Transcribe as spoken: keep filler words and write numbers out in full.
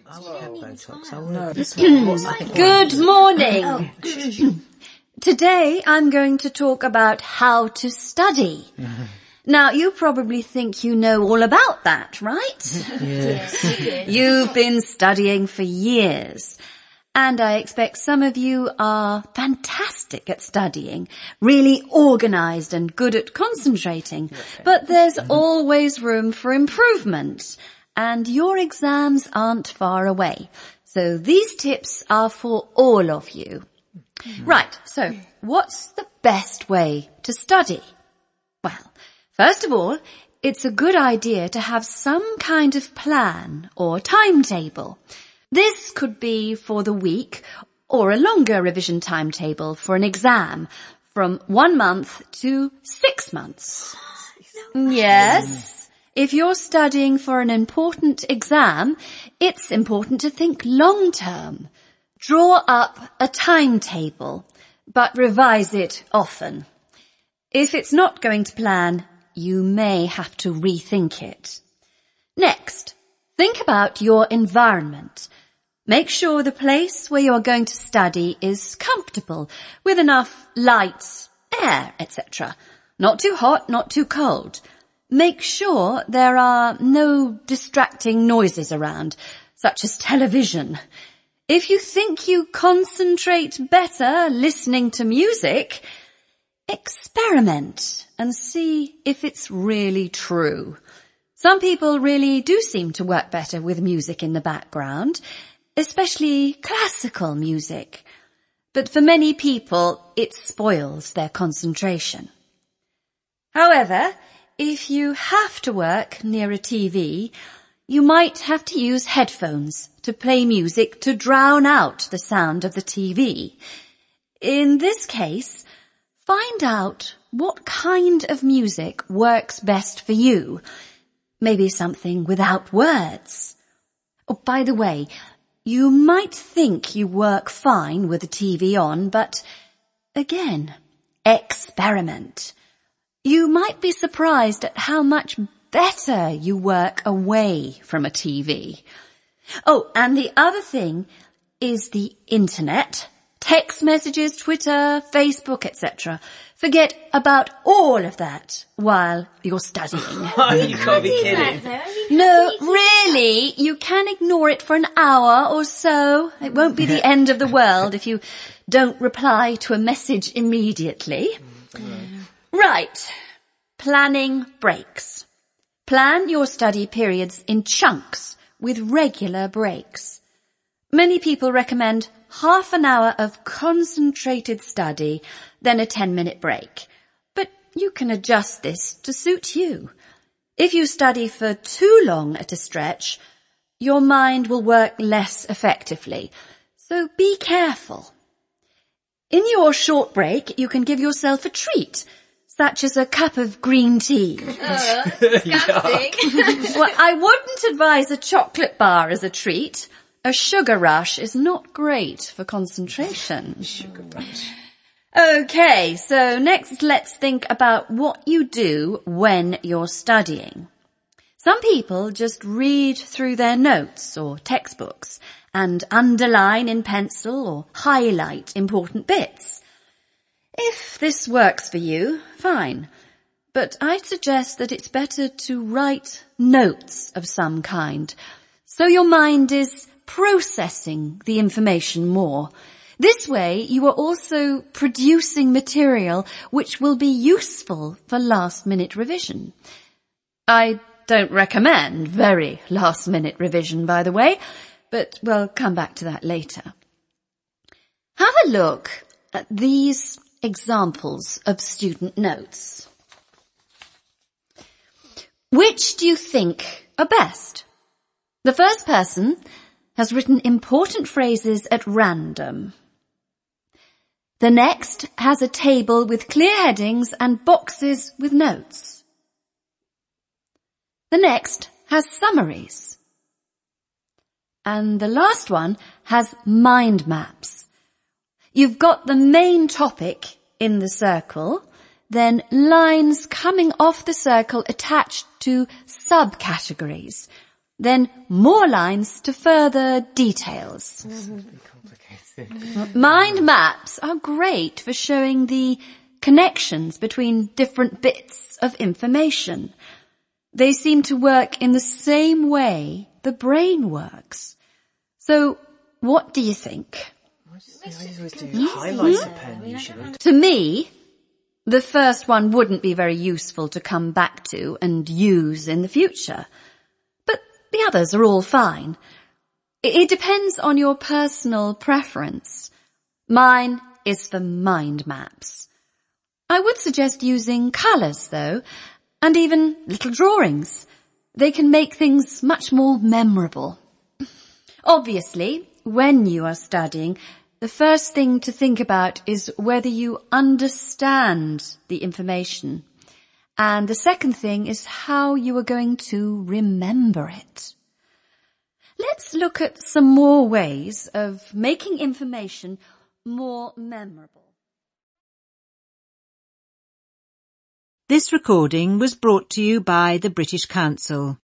Good morning. Today I'm going to talk about how to study. Now, you probably think you know all about that, right? Yes. You've been studying for years. And I expect some of you are fantastic at studying, really organised and good at concentrating. But there's always room for improvement. And your exams aren't far away. So these tips are for all of you. Right, so what's the best way to study? Well, first of all, it's a good idea to have some kind of plan or timetable. This could be for the week or a longer revision timetable for an exam from one month to six months. Yes, if you're studying for an important exam, it's important to think long term. Draw up a timetable, but revise it often. If it's not going to plan, you may have to rethink it. Next, think about your environment. Make sure the place where you're going to study is comfortable, with enough light, air, et cetera. Not too hot, not too cold. Make sure there are no distracting noises around, such as television. If you think you concentrate better listening to music, experiment and see if it's really true. Some people really do seem to work better with music in the background, especially classical music. But for many people, it spoils their concentration. However, if you have to work near a T V, you might have to use headphones to play music to drown out the sound of the T V. In this case, find out what kind of music works best for you. Maybe something without words. Oh, by the way, you might think you work fine with the T V on, but again, experiment. You might be surprised at how much better you work away from a T V. Oh, and the other thing is the internet, text messages, Twitter, Facebook, et cetera. Forget about all of that while you're studying. You can't be kidding. No, really, you can ignore it for an hour or so. It won't be the end of the world if you don't reply to a message immediately. Right, planning breaks. Plan your study periods in chunks with regular breaks. Many people recommend half an hour of concentrated study, then a ten-minute break. But you can adjust this to suit you. If you study for too long at a stretch, your mind will work less effectively. So be careful. In your short break, you can give yourself a treat, such as a cup of green tea. Uh, disgusting. Well, I wouldn't advise a chocolate bar as a treat. A sugar rush is not great for concentration. Sugar rush. Okay, so next let's think about what you do when you're studying. Some people just read through their notes or textbooks and underline in pencil or highlight important bits. If this works for you, fine. But I'd suggest that it's better to write notes of some kind, so your mind is processing the information more. This way, you are also producing material which will be useful for last-minute revision. I don't recommend very last-minute revision, by the way, but we'll come back to that later. Have a look at these examples of student notes. Which do you think are best? The first person has written important phrases at random. The next has a table with clear headings and boxes with notes. The next has summaries. And the last one has mind maps. You've got the main topic in the circle, then lines coming off the circle attached to subcategories. then more lines to further details. Mind maps are great for showing the connections between different bits of information. They seem to work in the same way the brain works. So, what do you think? Highlighter pen, usually. To me, the first one wouldn't be very useful to come back to and use in the future. But the others are all fine. It depends on your personal preference. Mine is for mind maps. I would suggest using colours, though, and even little drawings. They can make things much more memorable. Obviously, when you are studying, the first thing to think about is whether you understand the information. And the second thing is how you are going to remember it. Let's look at some more ways of making information more memorable. This recording was brought to you by the British Council.